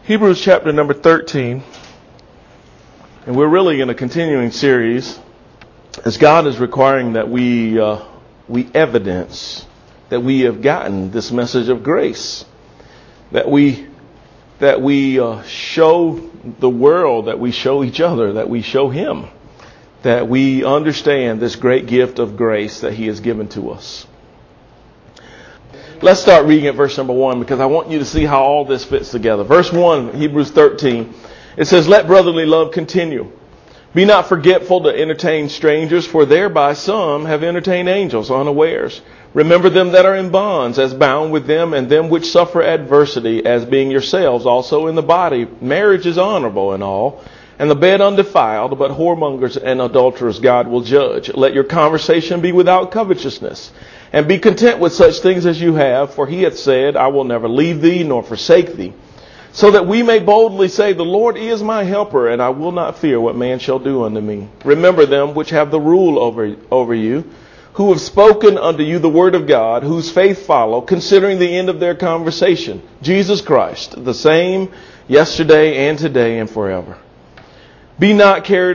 Hebrews chapter number 13. And we're really in a continuing series as God is requiring that we evidence that we have gotten this message of grace. That we show the world, that we show each other, that we show Him, that we understand this great gift of grace that He has given to us. Let's start reading at verse number 1 because I want you to see how all this fits together. Verse 1, Hebrews 13, it says, "Let brotherly love continue. Be not forgetful to entertain strangers, for thereby some have entertained angels unawares. Remember them that are in bonds, as bound with them, and them which suffer adversity, as being yourselves also in the body. Marriage is honorable in all, and the bed undefiled, but whoremongers and adulterers God will judge. Let your conversation be without covetousness, and be content with such things as you have, for He hath said, I will never leave thee nor forsake thee. So that we may boldly say, the Lord is my helper, and I will not fear what man shall do unto me. Remember them which have the rule over you, who have spoken unto you the word of God, whose faith follow, considering the end of their conversation, Jesus Christ, the same yesterday and today and forever. Be not carried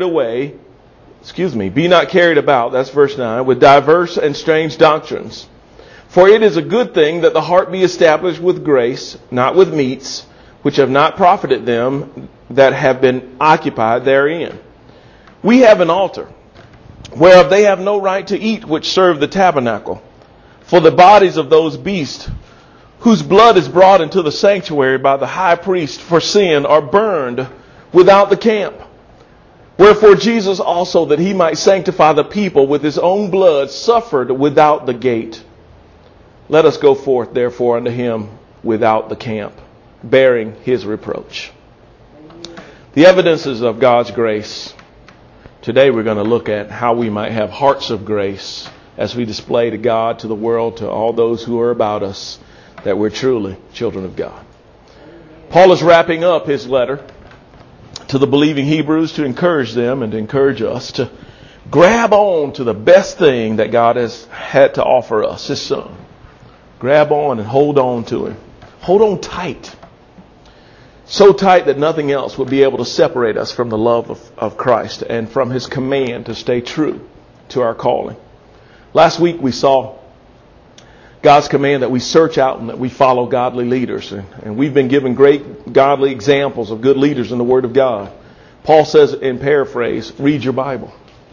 about, that's verse 9, with diverse and strange doctrines. For it is a good thing that the heart be established with grace, not with meats, which have not profited them that have been occupied therein. We have an altar, whereof they have no right to eat which serve the tabernacle. For the bodies of those beasts, whose blood is brought into the sanctuary by the high priest for sin, are burned without the camp. Wherefore Jesus also, that He might sanctify the people with His own blood, suffered without the gate. Let us go forth therefore unto Him without the camp, bearing His reproach." The evidences of God's grace. Today we're going to look at how we might have hearts of grace as we display to God, to the world, to all those who are about us, that we're truly children of God. Paul is wrapping up his letter to the believing Hebrews to encourage them and to encourage us to grab on to the best thing that God has had to offer us, His Son. Grab on and hold on to Him. Hold on tight. So tight that nothing else will be able to separate us from the love of Christ and from His command to stay true to our calling. Last week we saw God's command that we search out and that we follow godly leaders. And we've been given great godly examples of good leaders in the Word of God. Paul says in paraphrase, read your Bible.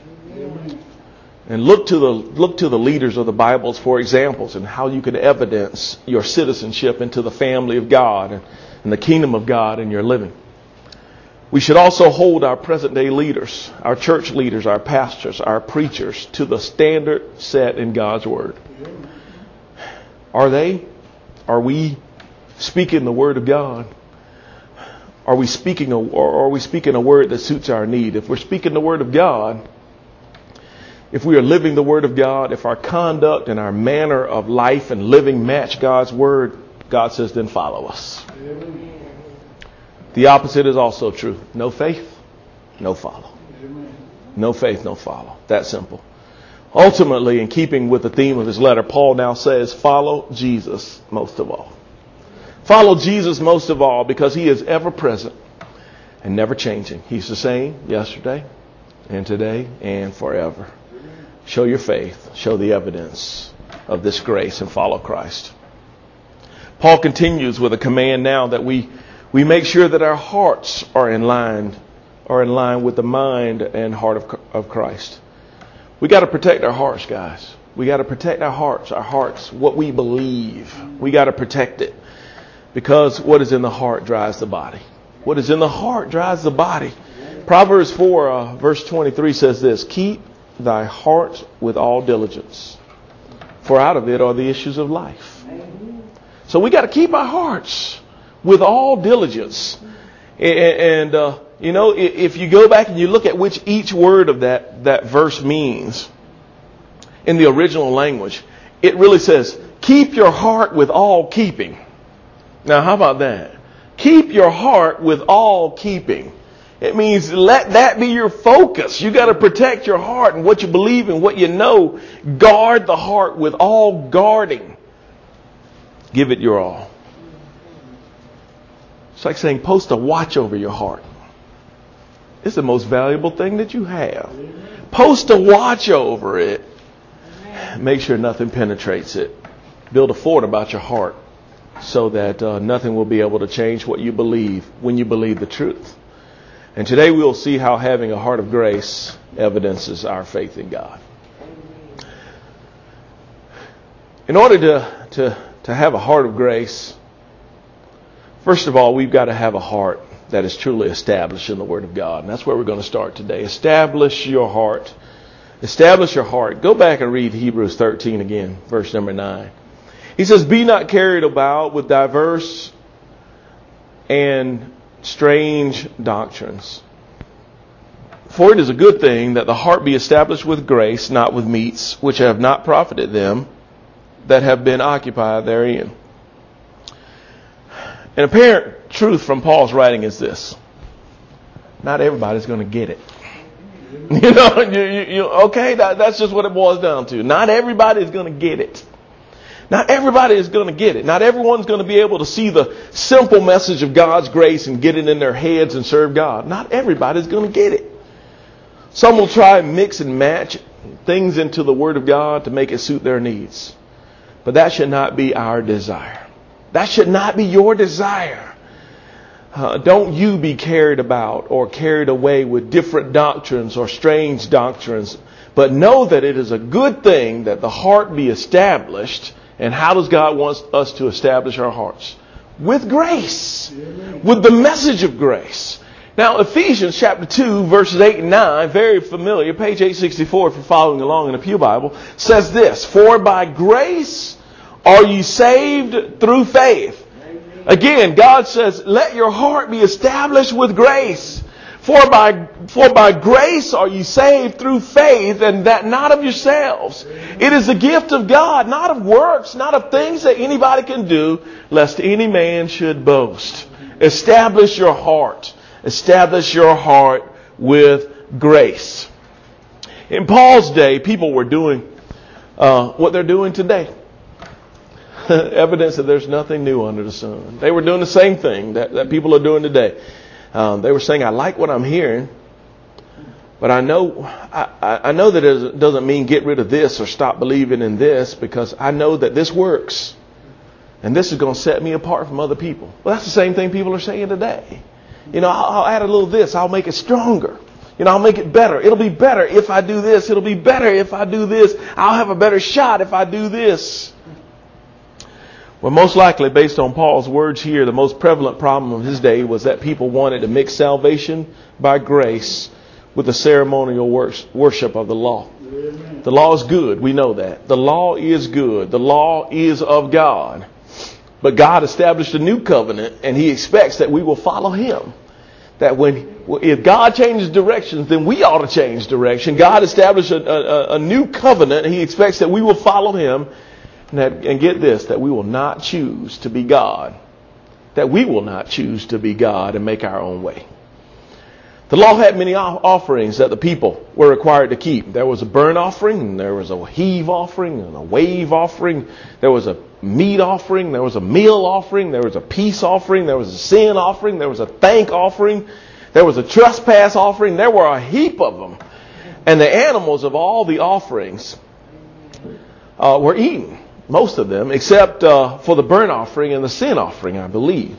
And look to the leaders of the Bibles for examples and how you can evidence your citizenship into the family of God and the kingdom of God in your living. We should also hold our present day leaders, our church leaders, our pastors, our preachers to the standard set in God's Word. Are we speaking the Word of God? Are we speaking a word that suits our need? If we're speaking the Word of God, if we are living the Word of God, if our conduct and our manner of life and living match God's Word, God says, then follow us. Amen. The opposite is also true. No faith, no follow. Amen. No faith, no follow. That simple. Ultimately, in keeping with the theme of his letter, Paul now says, follow Jesus most of all. Follow Jesus most of all because He is ever present and never changing. He's the same yesterday and today and forever. Show your faith. Show the evidence of this grace and follow Christ. Paul continues with a command now that we make sure that our hearts are in line with the mind and heart of Christ. We got to protect our hearts, guys. We got to protect our hearts, what we believe. We got to protect it because what is in the heart drives the body. What is in the heart drives the body. Proverbs 4 verse 23 says this, keep thy heart with all diligence, for out of it are the issues of life. So we got to keep our hearts with all diligence. And if you go back and you look at which each word of that verse means in the original language, it really says, keep your heart with all keeping. Now, how about that? Keep your heart with all keeping. It means let that be your focus. You got to protect your heart and what you believe and what you know. Guard the heart with all guarding. Give it your all. It's like saying post a watch over your heart. It's the most valuable thing that you have. Post a watch over it. Make sure nothing penetrates it. Build a fort about your heart so that nothing will be able to change what you believe when you believe the truth. And today we will see how having a heart of grace evidences our faith in God. In order to have a heart of grace, first of all, we've got to have a heart that is truly established in the Word of God. And that's where we're going to start today. Establish your heart. Establish your heart. Go back and read Hebrews 13 again, verse number 9. He says, be not carried about with diverse and strange doctrines. For it is a good thing that the heart be established with grace, not with meats, which have not profited them that have been occupied therein. An apparent truth from Paul's writing is this. Not everybody's going to get it. Okay, that's just what it boils down to. Not everybody is going to get it. Not everybody is going to get it. Not everyone's going to be able to see the simple message of God's grace and get it in their heads and serve God. Not everybody's going to get it. Some will try and mix and match things into the Word of God to make it suit their needs. But that should not be our desire. That should not be your desire. Don't you be carried about or carried away with different doctrines or strange doctrines. But know that it is a good thing that the heart be established. And how does God want us to establish our hearts? With grace. With the message of grace. Now, Ephesians chapter 2, verses 8 and 9, very familiar, page 864 if you're following along in the Pew Bible, says this, for by grace are you saved through faith. Again, God says, let your heart be established with grace. For by grace are you saved through faith, and that not of yourselves. It is a gift of God, not of works, not of things that anybody can do, lest any man should boast. Establish your heart. Establish your heart with grace. In Paul's day, people were doing what they're doing today. Evidence that there's nothing new under the sun. They were doing the same thing that people are doing today. They were saying, I like what I'm hearing, but I know that it doesn't mean get rid of this or stop believing in this, because I know that this works. And this is going to set me apart from other people. Well, that's the same thing people are saying today. I'll add a little of this. I'll make it stronger. I'll make it better. It'll be better if I do this. It'll be better if I do this. I'll have a better shot if I do this. Well, most likely, based on Paul's words here, the most prevalent problem of his day was that people wanted to mix salvation by grace with the ceremonial worship of the law. Amen. The law is good. We know that. The law is good. The law is of God. But God established a new covenant, and He expects that we will follow Him. That if God changes directions, then we ought to change direction. God established a new covenant, and He expects that we will follow Him. And get this, that we will not choose to be God. That we will not choose to be God and make our own way. The law had many offerings that the people were required to keep. There was a burnt offering, there was a heave offering, and a wave offering. There was a meat offering, there was a meal offering, there was a peace offering, there was a sin offering, there was a thank offering, there was a trespass offering. There were a heap of them. And the animals of all the offerings were eaten. Most of them, except for the burnt offering and the sin offering, I believe.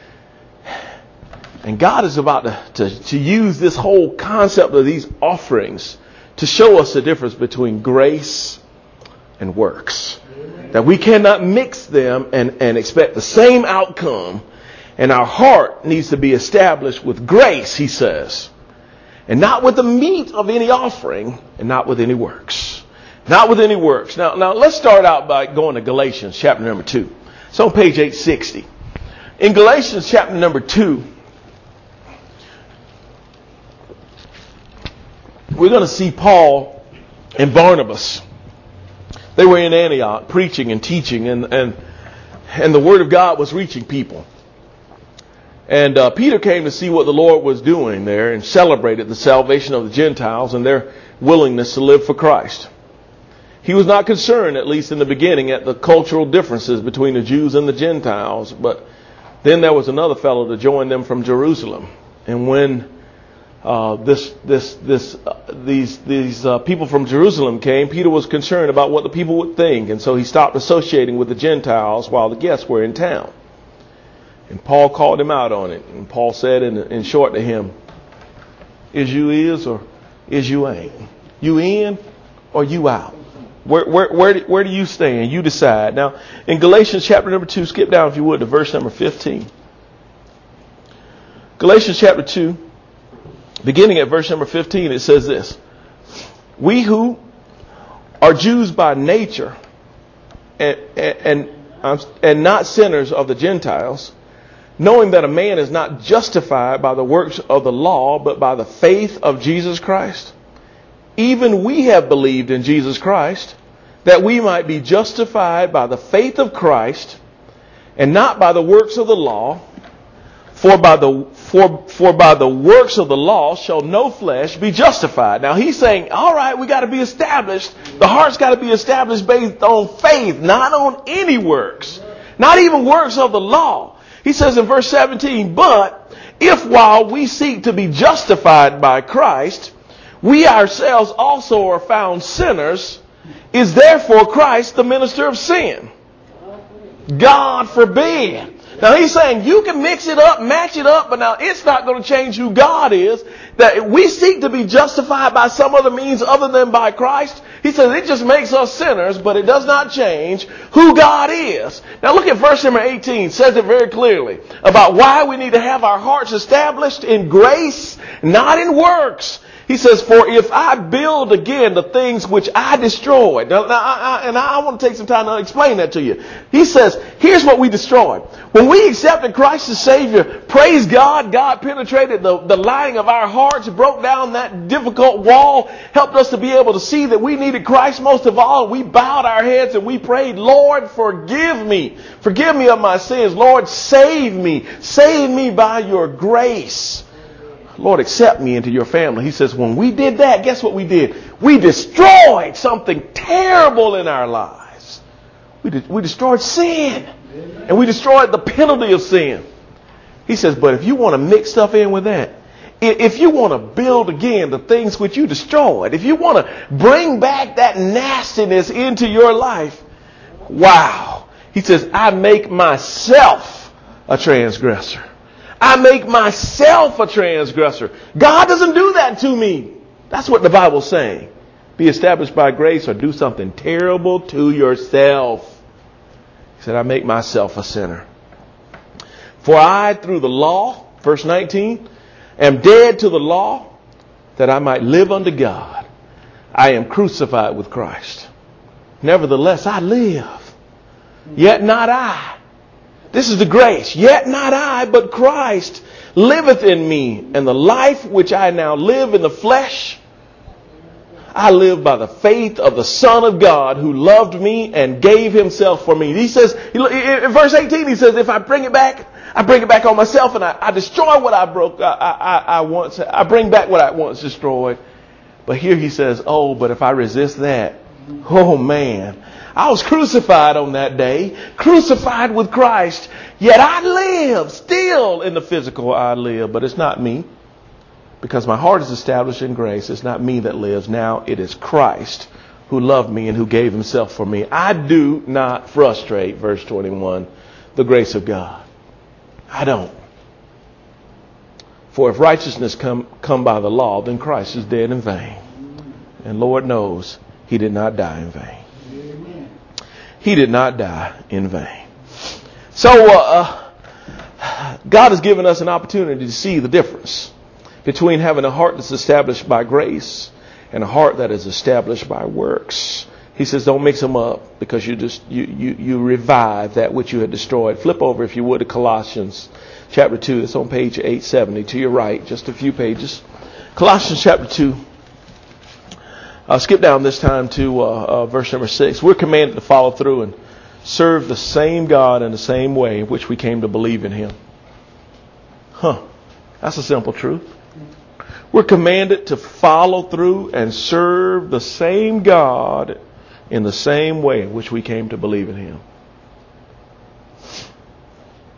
And God is about to use this whole concept of these offerings to show us the difference between grace and works. Amen. That we cannot mix them and expect the same outcome. And our heart needs to be established with grace, he says. And not with the meat of any offering, and not with any works. Not with any works. Now let's start out by going to Galatians chapter number 2. It's on page 860. In Galatians chapter number 2, we're going to see Paul and Barnabas. They were in Antioch preaching and teaching, and the word of God was reaching people. And Peter came to see what the Lord was doing there and celebrated the salvation of the Gentiles and their willingness to live for Christ. He was not concerned, at least in the beginning, at the cultural differences between the Jews and the Gentiles, but Then there was another fellow to join them from Jerusalem. And when these people from Jerusalem came, Peter was concerned about what the people would think. And so he stopped associating with the Gentiles while the guests were in town. And Paul called him out on it. And Paul said in short to him, is you is or is you ain't? You in or you out? Where do you stand? You decide. Now, in Galatians chapter number 2, skip down if you would to verse number 15. Galatians chapter 2, beginning at verse number 15, it says this. We who are Jews by nature and not sinners of the Gentiles, knowing that a man is not justified by the works of the law, but by the faith of Jesus Christ. Even we have believed in Jesus Christ, that we might be justified by the faith of Christ, and not by the works of the law. For by the works of the law shall no flesh be justified. Now he's saying, all right, we got to be established. The heart's got to be established based on faith, not on any works, not even works of the law. He says in verse 17, but if while we seek to be justified by Christ, we ourselves also are found sinners, is therefore Christ the minister of sin? God forbid. Now he's saying you can mix it up, match it up, but now it's not going to change who God is. That we seek to be justified by some other means other than by Christ. He says it just makes us sinners, but it does not change who God is. Now look at verse number 18. It says it very clearly about why we need to have our hearts established in grace, not in works. He says, for if I build again the things which I destroyed. Now I want to take some time to explain that to you. He says, here's what we destroyed. When we accepted Christ as Savior, praise God, God penetrated the lining of our hearts, broke down that difficult wall, helped us to be able to see that we needed Christ most of all. We bowed our heads and we prayed, Lord, forgive me. Forgive me of my sins. Lord, save me. Save me by your grace. Lord, accept me into your family. He says, when we did that, guess what we did? We destroyed something terrible in our lives. We destroyed sin. And we destroyed the penalty of sin. He says, but if you want to mix stuff in with that, if you want to build again the things which you destroyed, if you want to bring back that nastiness into your life, wow. He says, I make myself a transgressor. I make myself a transgressor. God doesn't do that to me. That's what the Bible's saying. Be established by grace or do something terrible to yourself. He said, I make myself a sinner. For I, through the law, verse 19, am dead to the law that I might live unto God. I am crucified with Christ. Nevertheless, I live. Yet not I. This is the grace. Yet not I, but Christ liveth in me. And the life which I now live in the flesh, I live by the faith of the Son of God who loved me and gave himself for me. He says, in verse 18, he says, if I bring it back on myself and I destroy what I broke. I bring back what I once destroyed. But here he says, oh, but if I resist that, oh man, I was crucified on that day, crucified with Christ, yet I live still in the physical. I live, but it's not me because my heart is established in grace. It's not me that lives. Now it is Christ who loved me and who gave himself for me. I do not frustrate, verse 21, the grace of God. I don't. For if righteousness come by the law, then Christ is dead in vain. And Lord knows he did not die in vain. He did not die in vain. So God has given us an opportunity to see the difference between having a heart that's established by grace and a heart that is established by works. He says, don't mix them up because you revive that which you had destroyed. Flip over, if you would, to Colossians chapter 2. It's on page 870 to your right, just a few pages. Colossians chapter 2. I'll skip down this time to verse number 6. We're commanded to follow through and serve the same God in the same way in which we came to believe in him. That's a simple truth. We're commanded to follow through and serve the same God in the same way in which we came to believe in him.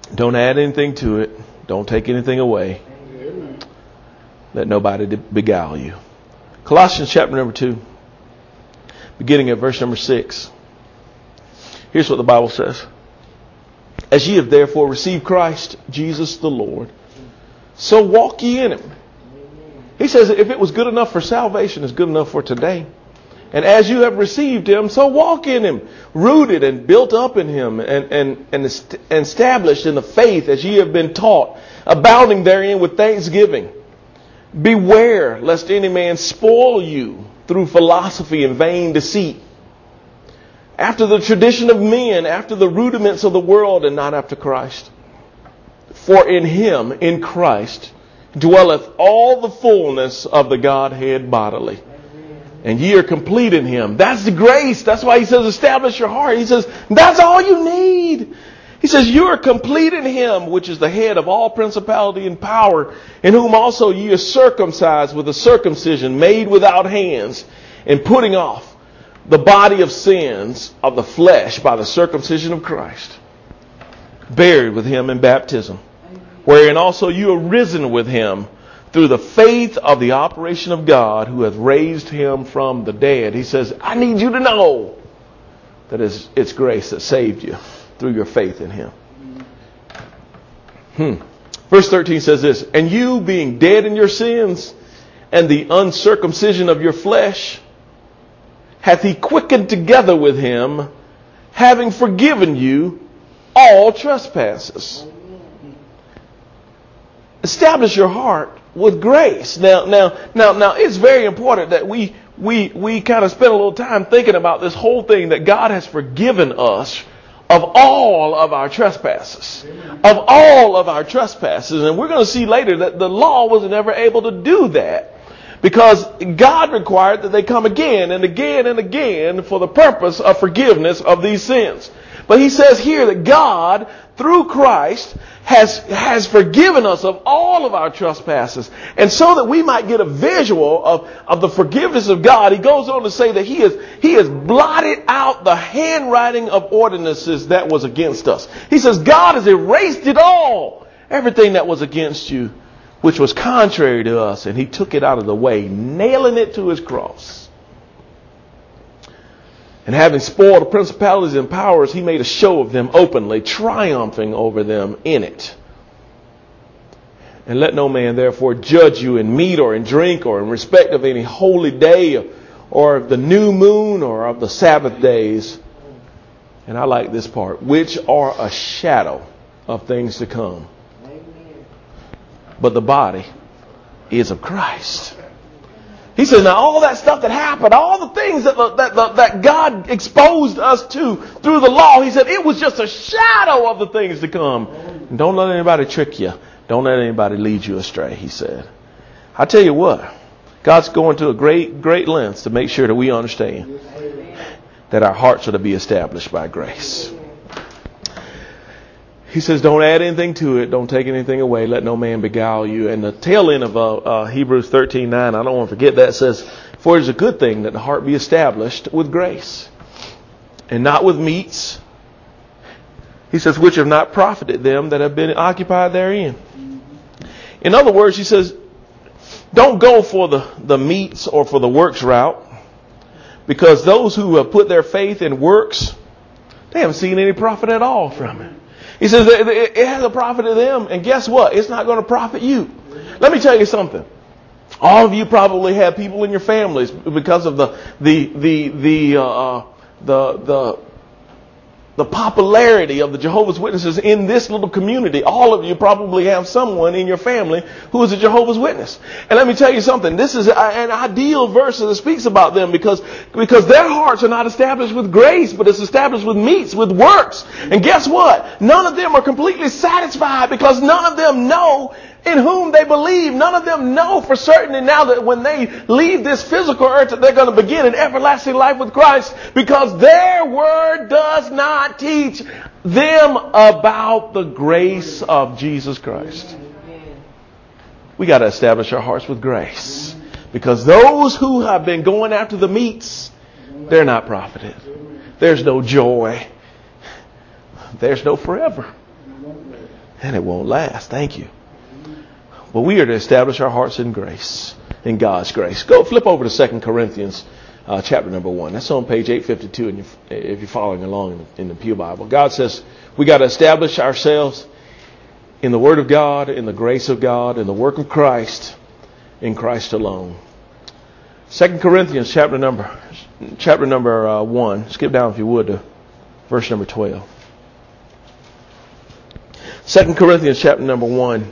Don't add anything to it. Don't take anything away. Let nobody beguile you. Colossians chapter number 2, beginning at verse number 6. Here's what the Bible says. As ye have therefore received Christ Jesus the Lord, so walk ye in him. He says if it was good enough for salvation, it's good enough for today. And as you have received him, so walk in him, rooted and built up in him, and established in the faith as ye have been taught, abounding therein with thanksgiving. Beware lest any man spoil you through philosophy and vain deceit, after the tradition of men, after the rudiments of the world, and not after Christ. For in him, in Christ, dwelleth all the fullness of the Godhead bodily. And ye are complete in him. That's the grace. That's why he says establish your heart. He says that's all you need. He says you are complete in him, which is the head of all principality and power, in whom also ye are circumcised with a circumcision made without hands, and putting off the body of sins of the flesh by the circumcision of Christ, buried with him in baptism, wherein also you are risen with him through the faith of the operation of God, who hath raised him from the dead. He says, I need you to know that it's grace that saved you through your faith in him. Verse 13 says this, and you being dead in your sins and the uncircumcision of your flesh, hath he quickened together with him, having forgiven you all trespasses. Establish your heart with grace. Now, it's very important that we kind of spend a little time thinking about this whole thing, that God has forgiven us of all of our trespasses. Of all of our trespasses. And we're going to see later that the law was never able to do that, because God required that they come again and again and again for the purpose of forgiveness of these sins. But he says here that God, through Christ, has forgiven us of all of our trespasses. And so that we might get a visual of the forgiveness of God, he goes on to say that he has blotted out the handwriting of ordinances that was against us. He says God has erased it all, everything that was against you, which was contrary to us, and he took it out of the way, nailing it to his cross. And having spoiled the principalities and powers, he made a show of them openly, triumphing over them in it. And let no man therefore judge you in meat or in drink or in respect of any holy day or of the new moon or of the Sabbath days. And I like this part, which are a shadow of things to come. But the body is of Christ. He says, now all that stuff that happened, all the things that God exposed us to through the law, he said it was just a shadow of the things to come. And don't let anybody trick you. Don't let anybody lead you astray, he said. I tell you what, God's going to a great lengths to make sure that we understand that our hearts are to be established by grace. He says, don't add anything to it. Don't take anything away. Let no man beguile you. And the tail end of Hebrews 13:9, I don't want to forget that, says, for it is a good thing that the heart be established with grace, and not with meats. He says, which have not profited them that have been occupied therein. In other words, he says, don't go for the meats or for the works route, because those who have put their faith in works, they haven't seen any profit at all from it. He says it has a profit to them, and guess what? It's not going to profit you. Let me tell you something. All of you probably have people in your families because of the popularity of the Jehovah's Witnesses in this little community. All of you probably have someone in your family who is a Jehovah's Witness. And let me tell you something. This is an ideal verse that speaks about them because their hearts are not established with grace, but it's established with meats, with works. And guess what? None of them are completely satisfied because none of them know in whom they believe. None of them know for certain now that when they leave this physical earth that they're going to begin an everlasting life with Christ, because their word does not teach them about the grace of Jesus Christ. We got to establish our hearts with grace, because those who have been going after the meats, they're not profited. There's no joy. There's no forever. And it won't last. Thank you. But we are to establish our hearts in grace, in God's grace. Go flip over to 2 Corinthians chapter number 1. That's on page 852 if you're following along in the Pew Bible. God says we got to establish ourselves in the Word of God, in the grace of God, in the work of Christ, in Christ alone. 2 Corinthians chapter number 1. Skip down if you would to verse number 12. 2 Corinthians chapter number 1.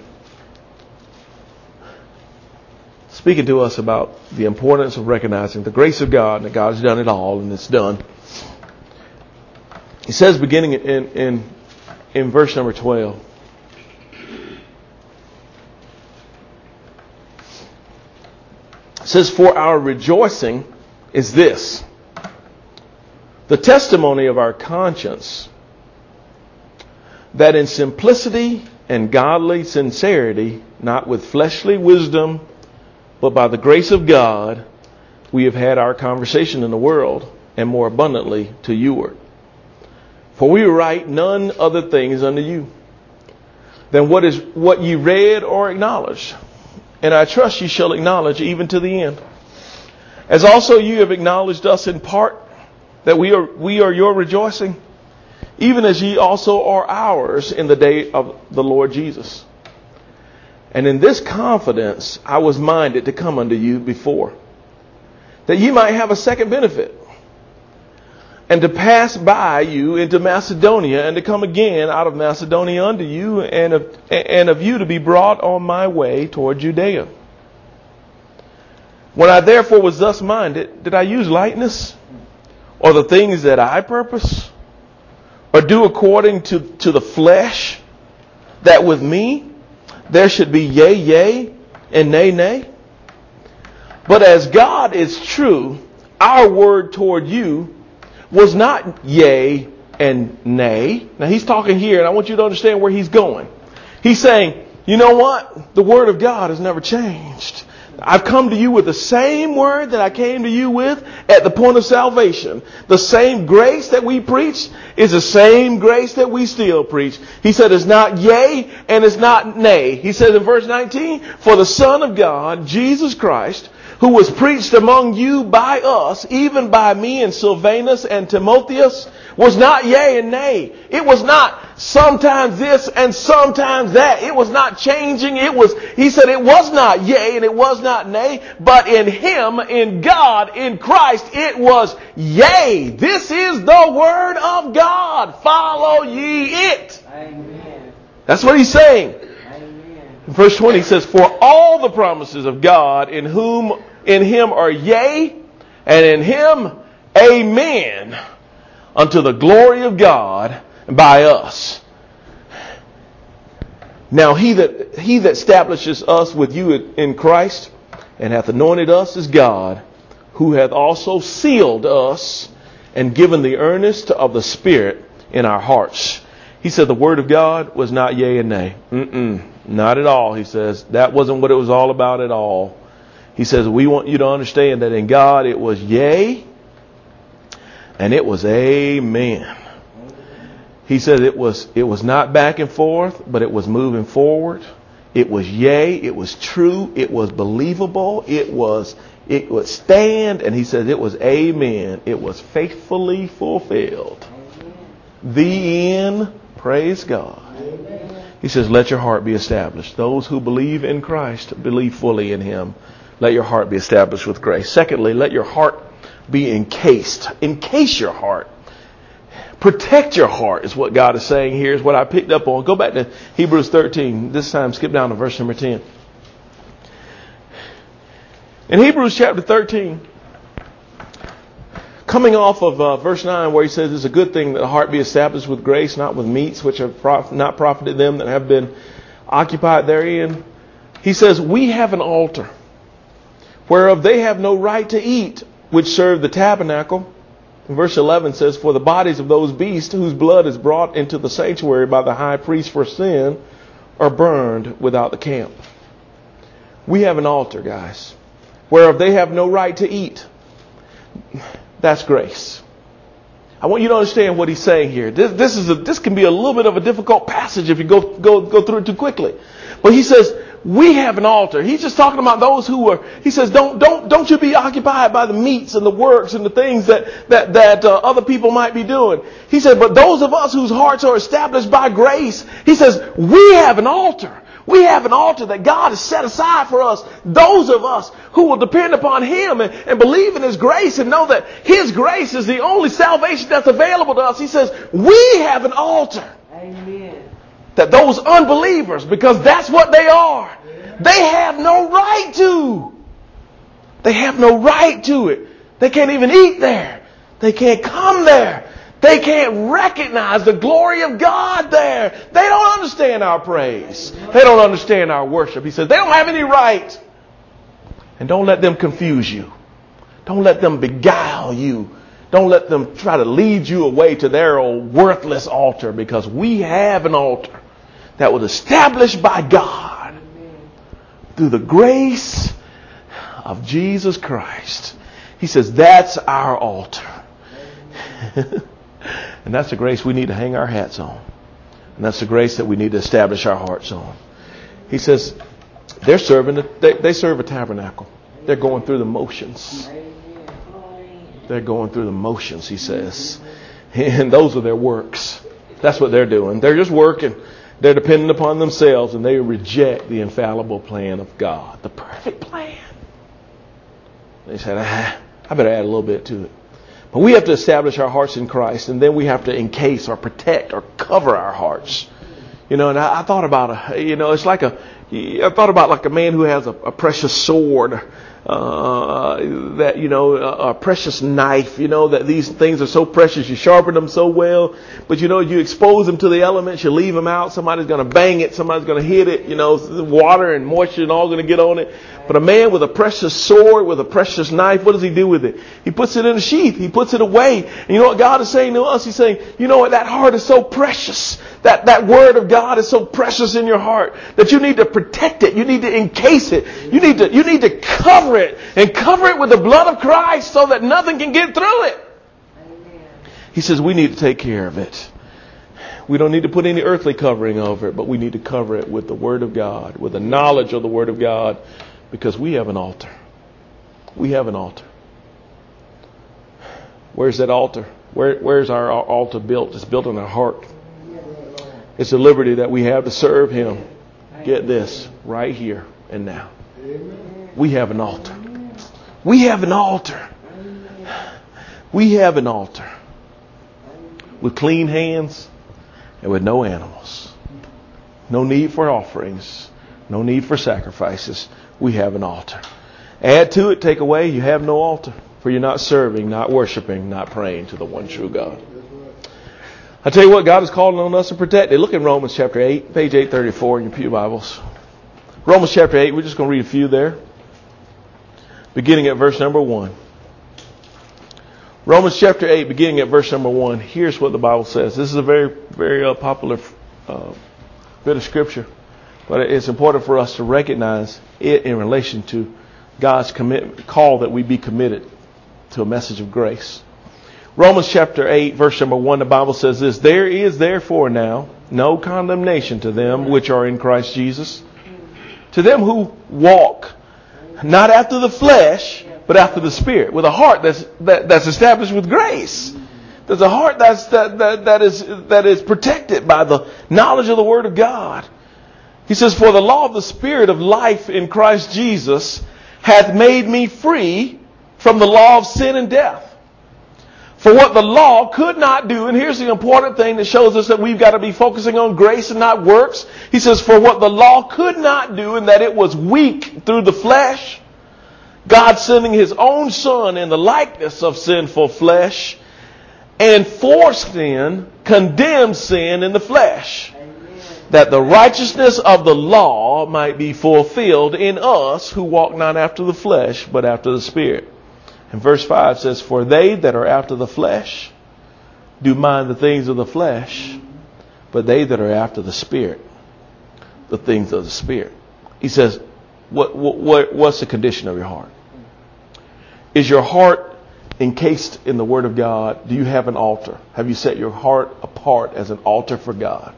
Speaking to us about the importance of recognizing the grace of God and that God has done it all and it's done. He says beginning in verse number 12. It says, for our rejoicing is this, the testimony of our conscience, that in simplicity and godly sincerity, not with fleshly wisdom, but by the grace of God, we have had our conversation in the world, and more abundantly to youward. For we write none other things unto you than what ye read or acknowledged. And I trust ye shall acknowledge even to the end. As also you have acknowledged us in part, that we are your rejoicing, even as ye also are ours in the day of the Lord Jesus. And in this confidence I was minded to come unto you before, that ye might have a second benefit, and to pass by you into Macedonia, and to come again out of Macedonia unto you, and of you to be brought on my way toward Judea. When I therefore was thus minded, did I use lightness, or the things that I purpose, or do according to the flesh, that with me there should be yea, yea, and nay, nay? But as God is true, our word toward you was not yea and nay. Now he's talking here, and I want you to understand where he's going. He's saying, you know what? The word of God has never changed. I've come to you with the same word that I came to you with at the point of salvation. The same grace that we preach is the same grace that we still preach. He said it's not yea and it's not nay. He said in verse 19, for the Son of God, Jesus Christ, who was preached among you by us, even by me and Silvanus and Timotheus, was not yea and nay. It was not sometimes this and sometimes that. It was not changing. He said it was not yea and it was not nay, but in him, in God, in Christ, it was yea. This is the word of God. Follow ye it. Amen. That's what he's saying. In verse 20 he says, for all the promises of God in him are yea, and in him amen, unto the glory of God by us. Now he that establishes us with you in Christ, and hath anointed us is God, who hath also sealed us and given the earnest of the Spirit in our hearts. He said the word of God was not yea and nay. Not at all. He says that wasn't what it was all about at all. He says we want you to understand that in God it was yea and it was amen. He said it was not back and forth, but it was moving forward. It was yea, it was true, it was believable, it would stand, and he says it was amen. It was faithfully fulfilled. The end, praise God. He says, let your heart be established. Those who believe in Christ believe fully in him. Let your heart be established with grace. Secondly, let your heart be encased. Encase your heart. Protect your heart is what God is saying here, is what I picked up on. Go back to Hebrews 13. This time skip down to verse number 10. In Hebrews chapter 13, coming off of verse 9 where he says it's a good thing that the heart be established with grace, not with meats which have not profited them that have been occupied therein. He says, we have an altar whereof they have no right to eat, which serve the tabernacle. Verse 11 says, for the bodies of those beasts whose blood is brought into the sanctuary by the high priest for sin are burned without the camp. We have an altar, guys, whereof they have no right to eat. That's grace. I want you to understand what he's saying here. This can be a little bit of a difficult passage if you go through it too quickly. But he says, we have an altar. He's just talking about those who are, he says, don't you be occupied by the meats and the works and the things that other people might be doing. He said, but those of us whose hearts are established by grace, he says, we have an altar. We have an altar that God has set aside for us. Those of us who will depend upon Him and believe in His grace and know that His grace is the only salvation that's available to us. He says, we have an altar. Amen. That those unbelievers, because that's what they are, they have no right to. They have no right to it. They can't even eat there. They can't come there. They can't recognize the glory of God there. They don't understand our praise. They don't understand our worship. He says they don't have any right. And don't let them confuse you. Don't let them beguile you. Don't let them try to lead you away to their old worthless altar, because we have an altar that was established by God through the grace of Jesus Christ. He says that's our altar. And that's the grace we need to hang our hats on. And that's the grace that we need to establish our hearts on. He says they serve a tabernacle. They're going through the motions. They're going through the motions, he says. And those are their works. That's what they're doing. They're just working. They're dependent upon themselves, and they reject the infallible plan of God. The perfect plan. They said, I better add a little bit to it. But we have to establish our hearts in Christ, and then we have to encase or protect or cover our hearts. And I thought about, it's like I thought about like a man who has a precious sword, a precious knife, that these things are so precious. You sharpen them so well, but you expose them to the elements, you leave them out. Somebody's going to bang it. Somebody's going to hit it. Water and moisture and all going to get on it. But a man with a precious sword, with a precious knife, what does he do with it? He puts it in a sheath. He puts it away. And you know what God is saying to us? He's saying, you know what? That heart is so precious. That word of God is so precious in your heart that you need to protect it. You need to encase it. You need to cover it, and cover it with the blood of Christ so that nothing can get through it. Amen. He says we need to take care of it. We don't need to put any earthly covering over it, but we need to cover it with the Word of God, with the knowledge of the Word of God, because we have an altar. We have an altar. Where's that altar? Where's our altar built? It's built in our heart. It's the liberty that we have to serve Him. Get this, right here and now. We have an altar. We have an altar. We have an altar. With clean hands and with no animals. No need for offerings. No need for sacrifices. We have an altar. Add to it, take away, you have no altar. For you're not serving, not worshiping, not praying to the one true God. I tell you what, God is calling on us to protect it. Look in Romans chapter 8, page 834 in your pew Bibles. Romans chapter 8, we're just going to read a few there. Beginning at verse number 1. Romans chapter 8, beginning at verse number 1. Here's what the Bible says. This is a very, very popular bit of scripture. But it's important for us to recognize it in relation to God's call that we be committed to a message of grace. Romans chapter 8, verse number 1, the Bible says this: There is therefore now no condemnation to them which are in Christ Jesus, to them who walk not after the flesh, but after the Spirit, with a heart that's established with grace. There's a heart that is protected by the knowledge of the Word of God. He says, For the law of the Spirit of life in Christ Jesus hath made me free from the law of sin and death. For what the law could not do, and here's the important thing that shows us that we've got to be focusing on grace and not works. He says, for what the law could not do, and that it was weak through the flesh, God sending His own Son in the likeness of sinful flesh, and for sin, condemned sin in the flesh, that the righteousness of the law might be fulfilled in us who walk not after the flesh, but after the Spirit. And verse 5 says, For they that are after the flesh do mind the things of the flesh, but they that are after the Spirit, the things of the Spirit. He says, what's the condition of your heart? Is your heart encased in the Word of God, do you have an altar? Have you set your heart apart as an altar for God?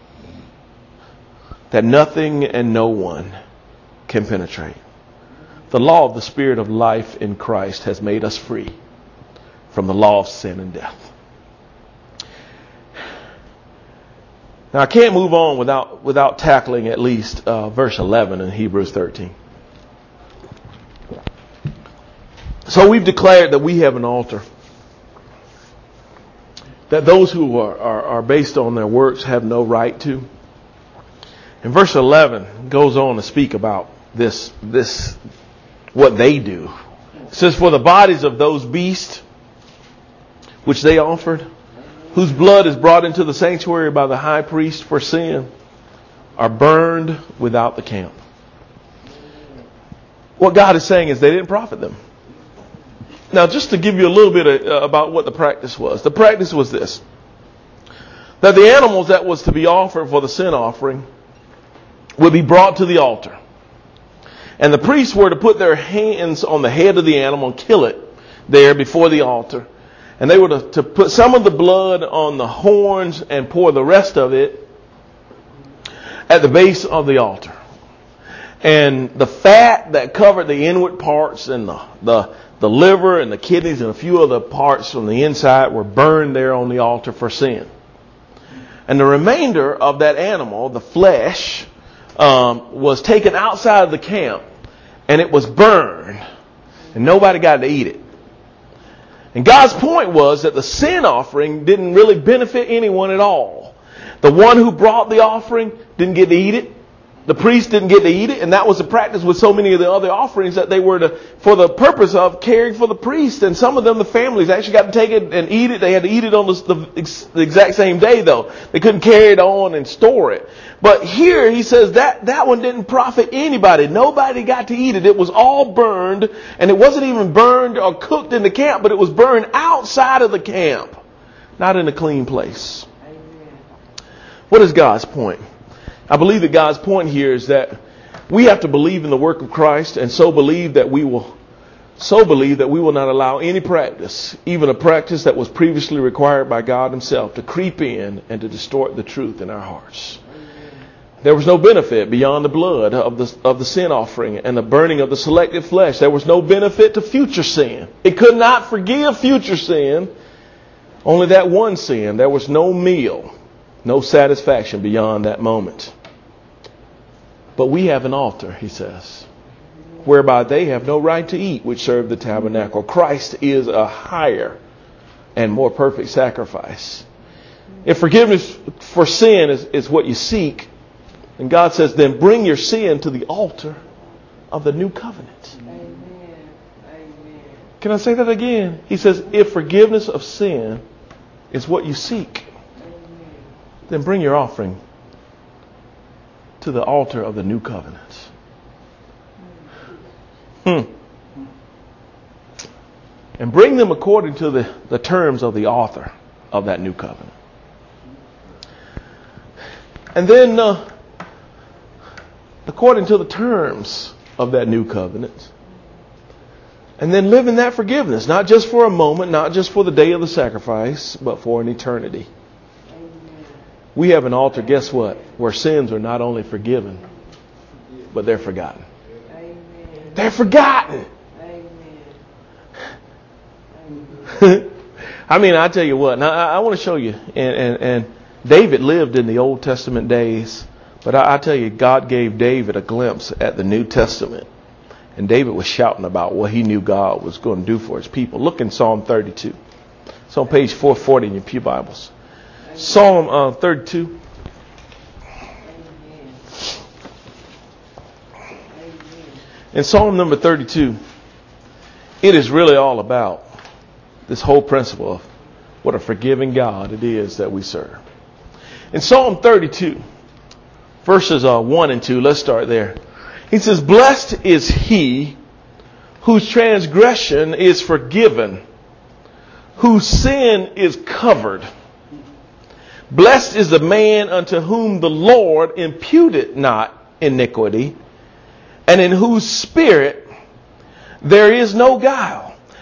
That nothing and no one can penetrate. The law of the Spirit of life in Christ has made us free from the law of sin and death. Now I can't move on without tackling at least verse 11 in Hebrews 13. So we've declared that we have an altar. That those who are based on their works have no right to. And verse 11 goes on to speak about this what they do. It says, for the bodies of those beasts which they offered, whose blood is brought into the sanctuary by the high priest for sin, are burned without the camp. What God is saying is they didn't profit them. Now, just to give you a little bit about what the practice was. The practice was this. That the animals that was to be offered for the sin offering would be brought to the altar. And the priests were to put their hands on the head of the animal and kill it there before the altar. And they were to put some of the blood on the horns and pour the rest of it at the base of the altar. And the fat that covered the inward parts and the liver and the kidneys and a few other parts from the inside were burned there on the altar for sin. And the remainder of that animal, the flesh, was taken outside of the camp and it was burned and nobody got to eat it. And God's point was that the sin offering didn't really benefit anyone at all. The one who brought the offering didn't get to eat it. The priest didn't get to eat it. And that was the practice with so many of the other offerings, that they were for the purpose of caring for the priest. And some of them, the families, actually got to take it and eat it. They had to eat it on the exact same day, though. They couldn't carry it on and store it. But here he says that one didn't profit anybody. Nobody got to eat it. It was all burned. And it wasn't even burned or cooked in the camp, but it was burned outside of the camp. Not in a clean place. What is God's point? I believe that God's point here is that we have to believe in the work of Christ, and so believe that we will not allow any practice, even a practice that was previously required by God himself, to creep in and to distort the truth in our hearts. There was no benefit beyond the blood of the sin offering and the burning of the selected flesh. There was no benefit to future sin. It could not forgive future sin. Only that one sin. There was no meal, no satisfaction beyond that moment. But we have an altar, he says, whereby they have no right to eat, which serve the tabernacle. Christ is a higher and more perfect sacrifice. If forgiveness for sin is what you seek, and God says, then bring your sin to the altar of the new covenant. Amen. Amen. Can I say that again? He says, if forgiveness of sin is what you seek, then bring your offering to the altar of the new covenant. And bring them according to the terms of the author of that new covenant. And then, according to the terms of that new covenant, and then live in that forgiveness, not just for a moment, not just for the day of the sacrifice, but for an eternity. We have an altar, guess what? Where sins are not only forgiven, but they're forgotten. Amen. They're forgotten. Amen. I mean, I tell you what. Now, I want to show you. And David lived in the Old Testament days. But I tell you, God gave David a glimpse at the New Testament. And David was shouting about what he knew God was going to do for his people. Look in Psalm 32. It's on page 440 in your pew Bibles. Psalm 32. In Psalm number 32, it is really all about this whole principle of what a forgiving God it is that we serve. In Psalm 32, verses 1 and 2, let's start there. He says, blessed is he whose transgression is forgiven, whose sin is covered. Blessed is the man unto whom the Lord imputed not iniquity, and in whose spirit there is no guile.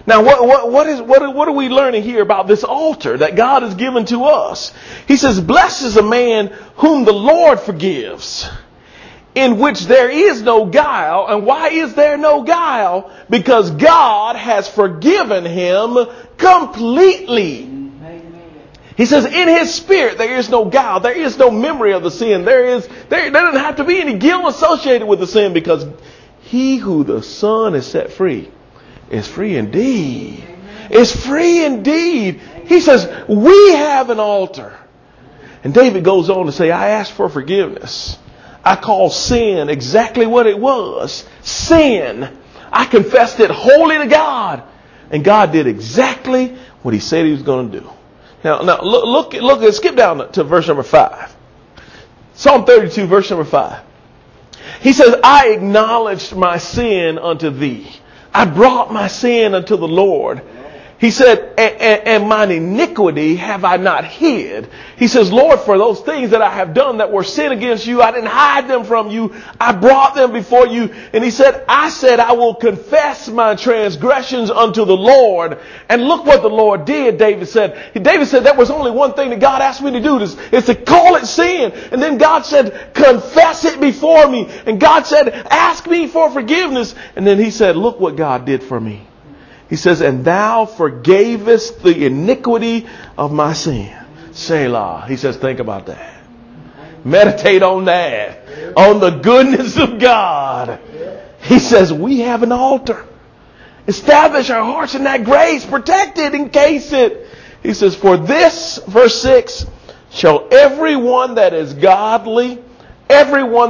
Now, what are we learning here about this altar that God has given to us? He says, blessed is a man whom the Lord forgives, in which there is no guile. And why is there no guile? Because God has forgiven him completely. He says, in his spirit, there is no guile. There is no memory of the sin. There doesn't have to be any guilt associated with the sin, because he who the Son has set free is free indeed. Is free indeed. He says, we have an altar. And David goes on to say, I ask for forgiveness. I call sin exactly what it was. Sin. I confessed it wholly to God. And God did exactly what he said he was going to do. Now look, skip down to verse number 5. Psalm 32, verse number 5. He says, I acknowledged my sin unto thee. I brought my sin unto the Lord. He said, and mine iniquity have I not hid. He says, Lord, for those things that I have done that were sin against you, I didn't hide them from you. I brought them before you. And he said, I will confess my transgressions unto the Lord. And look what the Lord did, David said. David said, there was only one thing that God asked me to do, is to call it sin. And then God said, confess it before me. And God said, ask me for forgiveness. And then he said, look what God did for me. He says, and thou forgavest the iniquity of my sin. Selah. He says, think about that. Meditate on that. On the goodness of God. He says, we have an altar. Establish our hearts in that grace. Protect it, encase it. He says, for this, verse 6, shall everyone that is godly, everyone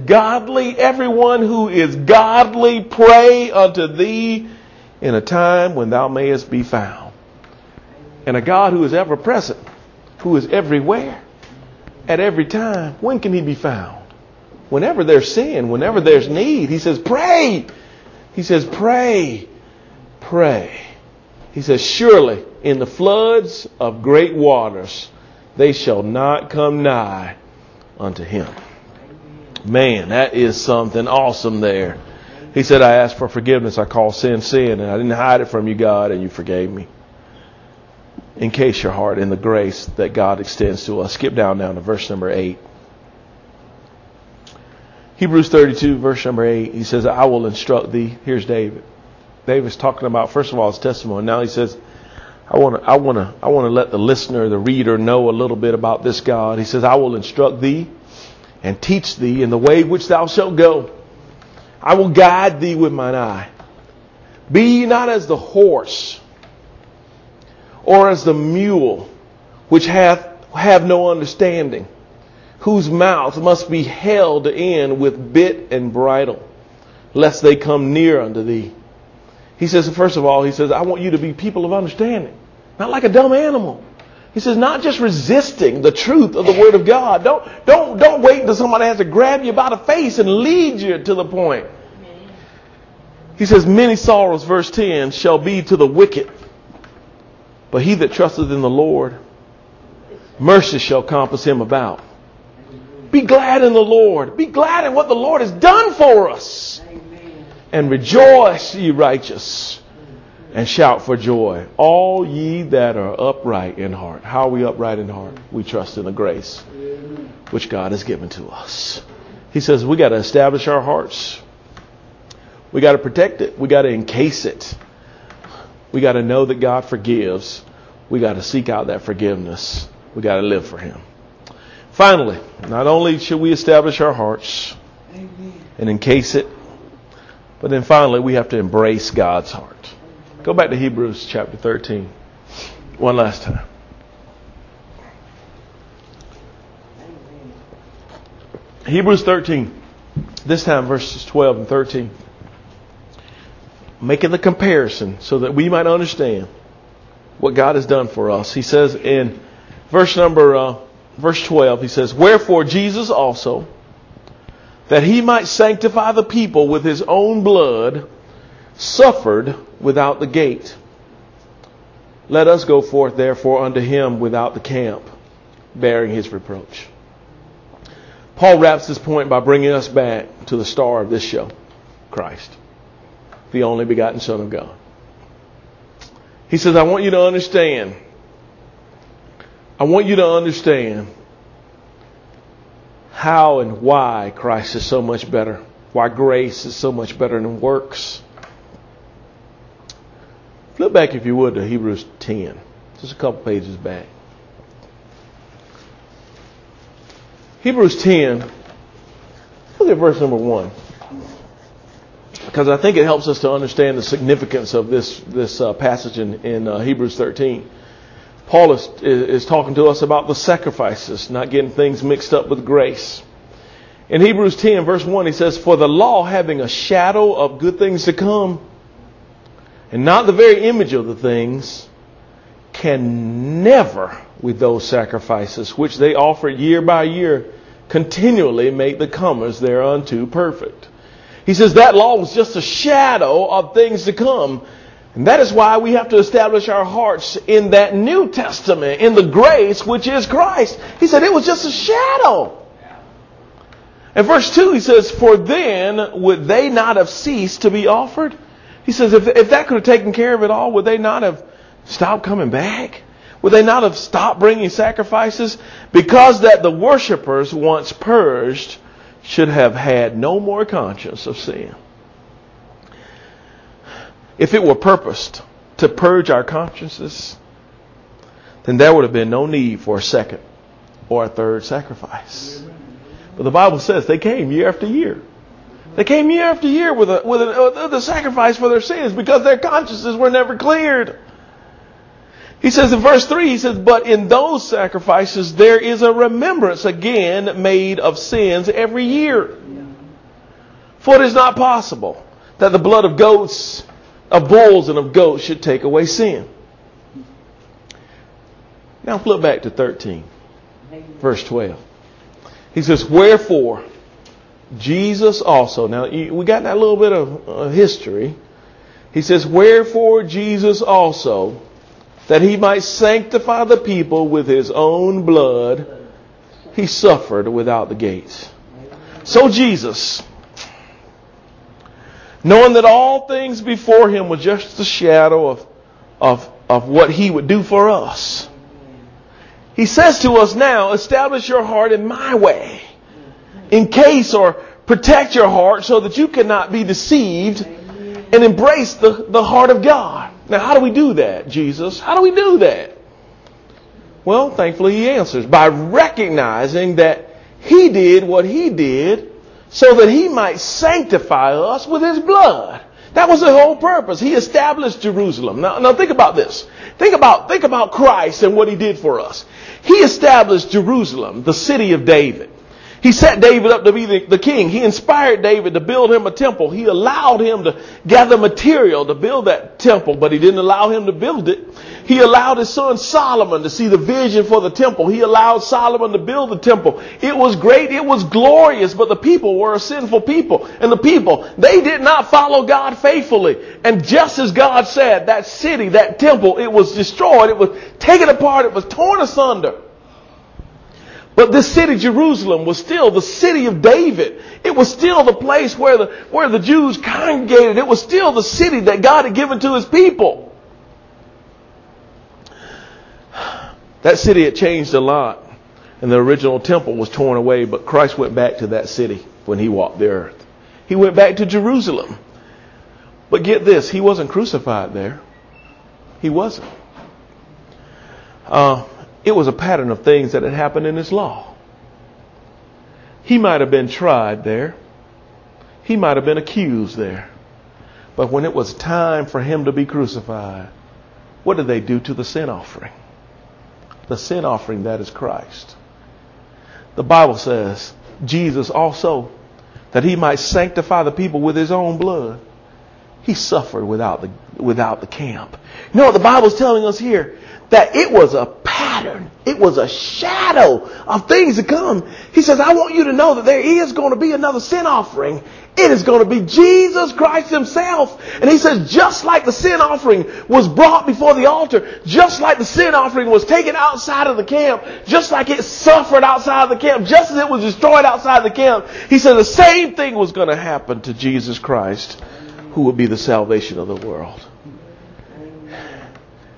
who is godly pray unto thee in a time when thou mayest be found. And a God who is ever present, who is everywhere, at every time. When can he be found? Whenever there's sin, whenever there's need. He says, pray. He says, pray. He says, surely in the floods of great waters, they shall not come nigh unto him. Man, that is something awesome there. He said, I asked for forgiveness. I call sin, sin, and I didn't hide it from you, God, and you forgave me. Encase your heart in the grace that God extends to us. Skip down to verse number 8. Hebrews 32, verse number 8. He says, I will instruct thee. Here's David. David's talking about, first of all, his testimony. Now he says, I want to let the listener, the reader, know a little bit about this God. He says, I will instruct thee and teach thee in the way which thou shalt go. I will guide thee with mine eye. Be ye not as the horse, or as the mule, which have no understanding, whose mouth must be held in with bit and bridle, lest they come near unto thee. He says, first of all, he says, I want you to be people of understanding, not like a dumb animal. He says, not just resisting the truth of the Word of God. Don't wait until somebody has to grab you by the face and lead you to the point. He says, many sorrows, verse 10, shall be to the wicked, but he that trusteth in the Lord, mercy shall compass him about. Be glad in the Lord. Be glad in what the Lord has done for us. And rejoice, ye righteous, and shout for joy, all ye that are upright in heart. How are we upright in heart? We trust in the grace which God has given to us. He says we got to establish our hearts. We got to protect it. We got to encase it. We got to know that God forgives. We got to seek out that forgiveness. We got to live for him. Finally, not only should we establish our hearts and encase it, but then finally we have to embrace God's heart. Go back to Hebrews chapter 13 one last time. Hebrews 13, this time verses 12 and 13. Making the comparison so that we might understand what God has done for us. He says in verse 12, he says, wherefore Jesus also, that he might sanctify the people with his own blood, suffered without the gate. Let us go forth therefore unto him without the camp, bearing his reproach. Paul wraps this point by bringing us back to the star of this show, Christ, the only begotten Son of God. He says, I want you to understand. I want you to understand how and why Christ is so much better. Why grace is so much better than works. Flip back, if you would, to Hebrews 10. Just a couple pages back. Hebrews 10. Look at verse number 1. Because I think it helps us to understand the significance of this passage in Hebrews 13. Paul is talking to us about the sacrifices, not getting things mixed up with grace. In Hebrews 10, verse 1, he says, for the law, having a shadow of good things to come, and not the very image of the things, can never, with those sacrifices which they offer year by year, continually make the comers thereunto perfect. He says that law was just a shadow of things to come. And that is why we have to establish our hearts in that New Testament, in the grace which is Christ. He said it was just a shadow. In verse 2, he says, for then would they not have ceased to be offered? He says, if that could have taken care of it all, would they not have stopped coming back? Would they not have stopped bringing sacrifices? Because that the worshipers, once purged, should have had no more conscience of sin. If it were purposed to purge our consciences, then there would have been no need for a second or a third sacrifice. But the Bible says they came year after year. They came year after year with a sacrifice for their sins because their consciences were never cleared. He says in verse 3, he says, but in those sacrifices there is a remembrance again made of sins every year. For it is not possible that the blood of goats, of bulls and of goats should take away sin. Now flip back to 13, verse 12. He says, wherefore Jesus also. Now we got that little bit of history. He says, wherefore Jesus also, that he might sanctify the people with his own blood, he suffered without the gates. So Jesus, knowing that all things before him was just a shadow of what he would do for us, he says to us now, establish your heart in my way. Encase or protect your heart so that you cannot be deceived and embrace the heart of God. Now, how do we do that, Jesus? How do we do that? Well, thankfully he answers by recognizing that he did what he did so that he might sanctify us with his blood. That was the whole purpose. He established Jerusalem. Now think about this. Think about Christ and what he did for us. He established Jerusalem, the city of David. He set David up to be the king. He inspired David to build him a temple. He allowed him to gather material to build that temple, but he didn't allow him to build it. He allowed his son Solomon to see the vision for the temple. He allowed Solomon to build the temple. It was great. It was glorious, but the people were a sinful people. And the people, they did not follow God faithfully. And just as God said, that city, that temple, it was destroyed. It was taken apart. It was torn asunder. But this city, Jerusalem, was still the city of David. It was still the place where the Jews congregated. It was still the city that God had given to his people. That city had changed a lot. And the original temple was torn away. But Christ went back to that city when he walked the earth. He went back to Jerusalem. But get this, he wasn't crucified there. He wasn't. It was a pattern of things that had happened in his law. He might have been tried there. He might have been accused there. But when it was time for him to be crucified, what did they do to the sin offering? The sin offering, that is Christ. The Bible says, Jesus also, that he might sanctify the people with his own blood, he suffered without the camp. You know what the Bible's telling us here? That it was a pattern. It was a shadow of things to come. He says, I want you to know that there is going to be another sin offering. It is going to be Jesus Christ himself. And he says, just like the sin offering was brought before the altar, just like the sin offering was taken outside of the camp, just like it suffered outside of the camp, just as it was destroyed outside the camp, he said the same thing was going to happen to Jesus Christ, who would be the salvation of the world.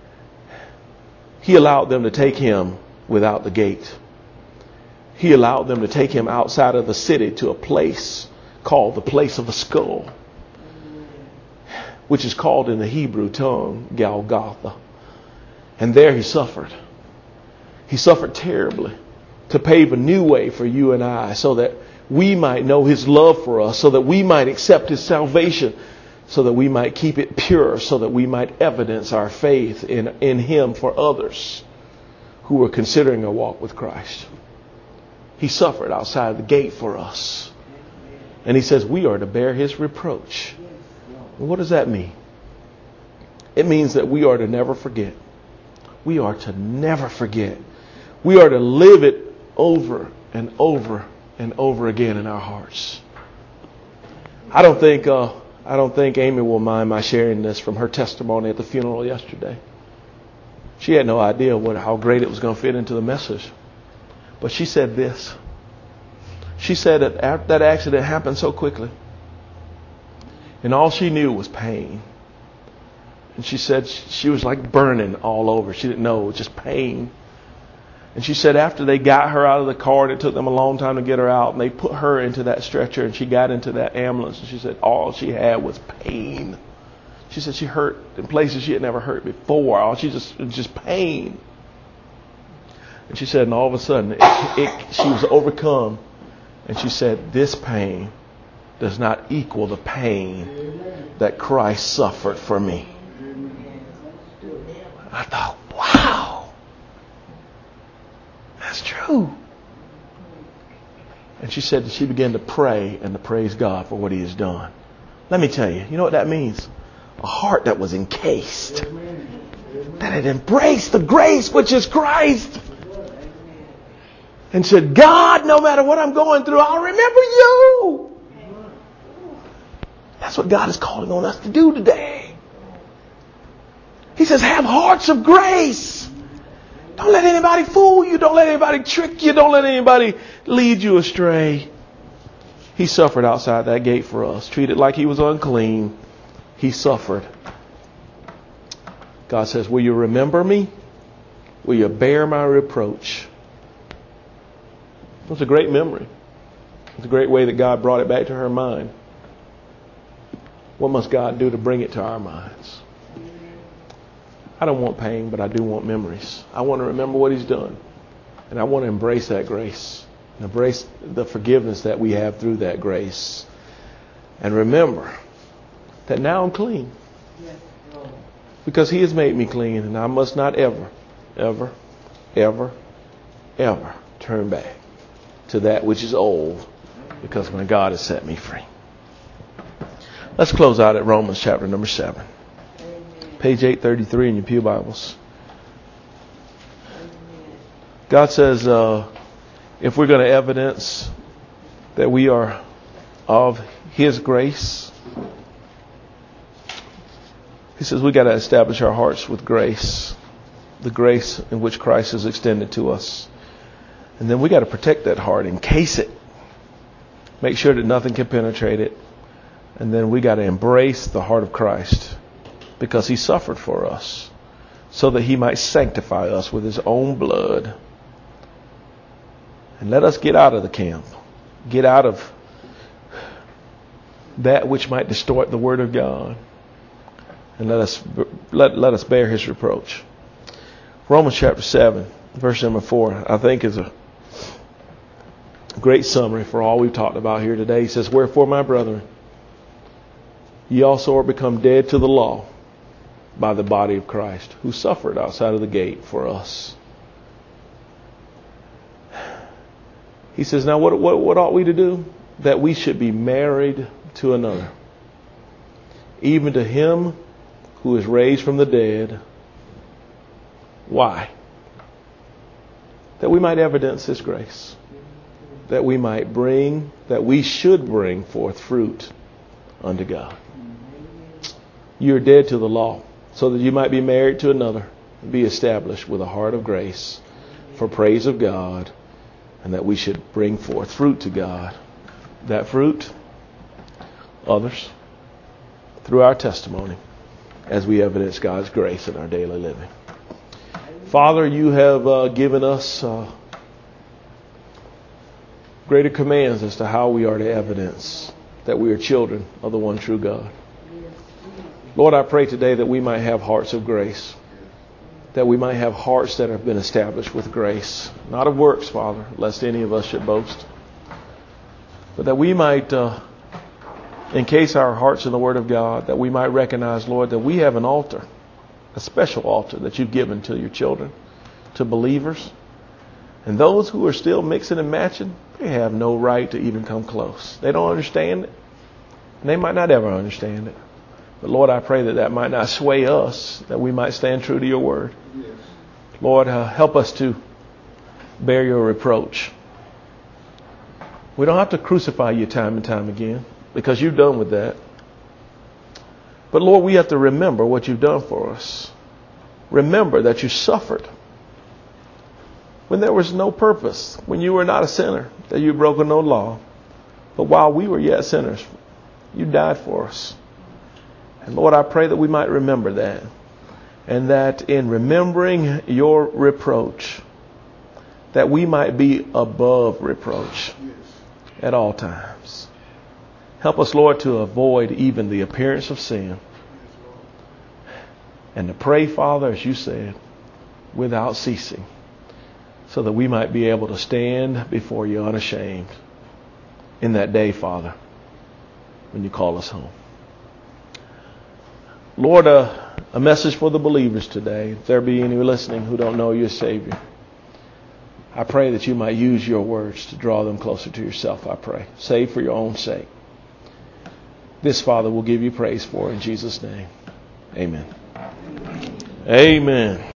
He allowed them to take him without the gate. He allowed them to take him outside of the city to a place called the place of the skull, which is called in the Hebrew tongue Golgotha. And there he suffered. He suffered terribly to pave a new way for you and I, so that we might know his love for us, so that we might accept his salvation, so that we might keep it pure, so that we might evidence our faith in him for others who were considering a walk with Christ. He suffered outside the gate for us. And he says we are to bear his reproach. And what does that mean? It means that we are to never forget. We are to never forget. We are to live it over and over and over again in our hearts. I don't think Amy will mind my sharing this from her testimony at the funeral yesterday. She had no idea how great it was going to fit into the message. But she said this. She said that that accident happened so quickly. And all she knew was pain. And she said she was like burning all over. She didn't know, it was just pain. And she said after they got her out of the car, and it took them a long time to get her out, and they put her into that stretcher, and she got into that ambulance, and she said all she had was pain. She said she hurt in places she had never hurt before. It was just pain. And she said, and all of a sudden, she was overcome. And she said, this pain does not equal the pain that Christ suffered for me. I thought, wow, that's true. And she said that she began to pray and to praise God for what he has done. Let me tell you, you know what that means? A heart that was encased, that had embraced the grace which is Christ, and said, God, no matter what I'm going through, I'll remember you. That's what God is calling on us to do today. He says, have hearts of grace. Don't let anybody fool you. Don't let anybody trick you. Don't let anybody lead you astray. He suffered outside that gate for us, treated like he was unclean. He suffered. God says, will you remember me? Will you bear my reproach? It's a great memory. It's a great way that God brought it back to her mind. What must God do to bring it to our minds? I don't want pain, but I do want memories. I want to remember what he's done. And I want to embrace that grace. And embrace the forgiveness that we have through that grace. And remember that now I'm clean. Because he has made me clean. And I must not ever, ever, ever, ever turn back to that which is old, because my God has set me free. Let's close out at Romans chapter number 7. Page 833 in your pew Bibles. God says if we're going to evidence that we are of his grace, he says we got to establish our hearts with grace, the grace in which Christ has extended to us. And then we got to protect that heart, encase it, make sure that nothing can penetrate it. And then we got to embrace the heart of Christ, because he suffered for us so that he might sanctify us with his own blood. And let us get out of the camp, get out of that which might distort the word of God, and let us bear his reproach. Romans chapter 7, verse number 4, I think is a great summary for all we've talked about here today. He says, wherefore, my brethren, ye also are become dead to the law by the body of Christ, who suffered outside of the gate for us. He says, now what ought we to do? That we should be married to another, even to him who is raised from the dead. Why? That we might evidence his grace. That we should bring forth fruit unto God. You are dead to the law, so that you might be married to another, and be established with a heart of grace for praise of God, and that we should bring forth fruit to God. That fruit, others, through our testimony, as we evidence God's grace in our daily living. Father, you have given us greater commands as to how we are to evidence that we are children of the one true God. Lord, I pray today that we might have hearts of grace, that we might have hearts that have been established with grace, not of works, Father, lest any of us should boast, but that we might encase our hearts in the Word of God, that we might recognize, Lord, that we have an altar, a special altar that you've given to your children, to believers. And those who are still mixing and matching, they have no right to even come close. They don't understand it. And they might not ever understand it. But Lord, I pray that that might not sway us, that we might stand true to your word. Yes. Lord, help us to bear your reproach. We don't have to crucify you time and time again, because you've done with that. But Lord, we have to remember what you've done for us. Remember that you suffered when there was no purpose, when you were not a sinner, that you broke no law. But while we were yet sinners, you died for us. And Lord, I pray that we might remember that. And that in remembering your reproach, that we might be above reproach at all times. Help us, Lord, to avoid even the appearance of sin. And to pray, Father, as you said, without ceasing, so that we might be able to stand before you unashamed in that day, Father, when you call us home. Lord, a message for the believers today. If there be any listening who don't know you as Savior, I pray that you might use your words to draw them closer to yourself, I pray. Save for your own sake. This, Father, we'll give you praise for in Jesus' name. Amen. Amen.